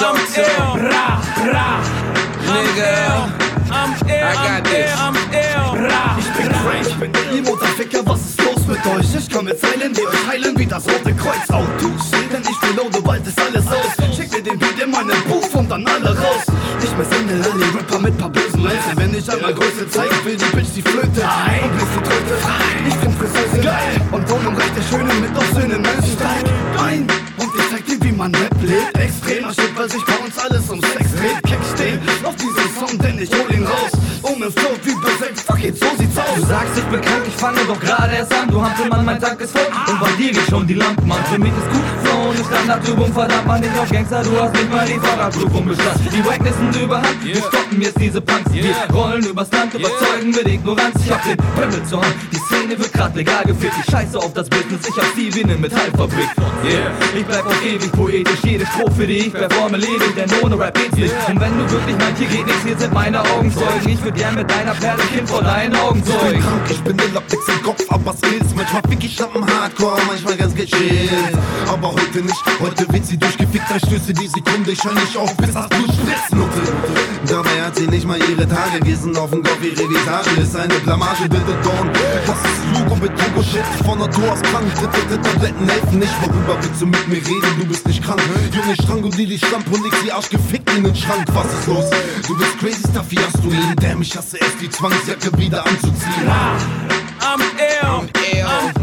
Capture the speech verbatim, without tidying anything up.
I'm ill. Ra, ra. Nigga, I'm ill. I got this. I'm ill. Ra, ich bin crank, ich bin ill, Mutterficker, was ist los mit euch? Ich komm mit Zeilen, die euch heilen wie das Rote Kreuz. Autos, denn ich reloade, bald ist alles aus. Schick mir den Beat in meinen Buch und dann alle raus. Ich misshandle alle Rapper mit paar bösen Länzen. Wenn ich einmal Größe zeig, will die Bitch die Flöte und bläst die Tröte. Ich bin Friseuse geil und wohne im Reich der Schönen mit auch Söhnen Menschen. Steig ein und ich zeig dir, wie man Rap lebt. Extremer Shit, weil sich bei uns alles um Sex dreht. Kick stehen auf diesen Song, denn ich hol ihn raus. Um im Flow wie perfekt, fuck it, so sieht's aus. Du sagst, ich bin krank, ich fange doch gerade erst an. Du Hampelmann, mein Tag ist voll und bei dir geht schon die Lampen, Mann. Für mich ist gut Flow und Standardübung, verdammt man nicht auf Gangster. Du hast nicht mal die Fahrradprüfung bestanden. Die Wackness sind überhand, wir stoppen jetzt diese Punks. Wir rollen übers Land, überzeugen mit Ignoranz. Ich hab den Pimmel zur Hand, die Szene wird grad legal gefickt. Ich scheiße auf das Business, ich hab sie wie ne Metallfabrik. Yeah, ich bleib auch ewig poetisch, jede Strophe, die ich performe, ledig, denn ohne Rap geht's nicht. Und wenn du wirklich meinst, hier geht nichts, hier sind meine Augenzeugen. Ich würd gern mit deiner Perle Kind vor deinen Augen zeugen. Ich bin krank, ich bin ill, hab nix im Kopf, aber Skills. Manchmal fick ich am Hardcore, manchmal ganz gechillt. Aber heute nicht, heute wird sie durchgefickt, drei Stöße die Sekunde. Ich schall nicht auf, bis das Blut spritzt, Nutte. Dabei hat sie nicht mal ihre Tage, wir sind auf dem Kopf, ihre Visage ist eine Blamage, bitte don't. Das ist Lugo mit Hugo Shit, von Natur aus krank. Dritte, dritte Tabletten helfen nicht, worüber willst du mit mir reden, du bist nicht krank. Junge, strangulier die Schlampe und leg sie Arsch gefickt in den Schrank, was ist los? Du bist crazy stuff, wie hast du ihn? Damn, ich hasse es, die Zwangsjacke wieder anzuziehen. I'm ill. I'm ill. I'm